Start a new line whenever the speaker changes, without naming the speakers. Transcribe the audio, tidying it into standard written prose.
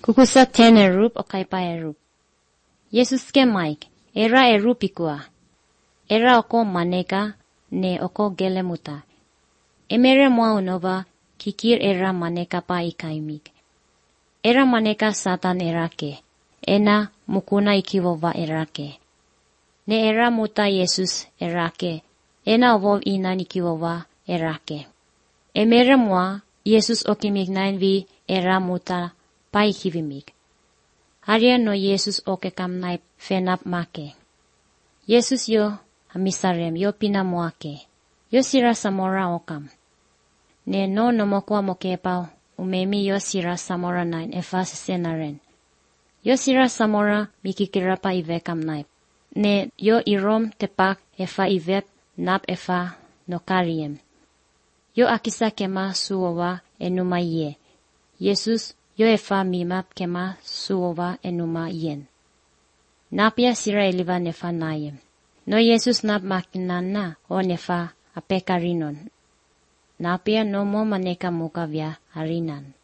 Kukusa 10 erup o kay pa erup. Yesus ke Mike, era erup ikua. Era oko maneka ne oko gelemuta. Emere mua unova kikir era maneka pa ikaimik. Era maneka satan erake. Ena mukuna ikivova erake. Ne era muta Yesus erake. Ena ovov ina nikivova erake. Emere mua Yesus okimignain vi era muta pa ikivimik. Haria no Yesus oke kamnai fenap make. Yesus yo amisarem yo pinamuake. Yo sira samora okam. Ne no nomokwa mokepao umemi yo sira samora nain efa senaren. Yo sira samora mikikirapa ive kamnai. Ne yo irom tepak efa ivep nap efa nokariem. Yo akisa kema suova enuma ye. Yesus yo efa mimap kema suova enuma yen. Napia sira eliva nefa nayem. No Yesus nap makinan na o nefa apekarinon. Napia no mo maneka muka via harinan.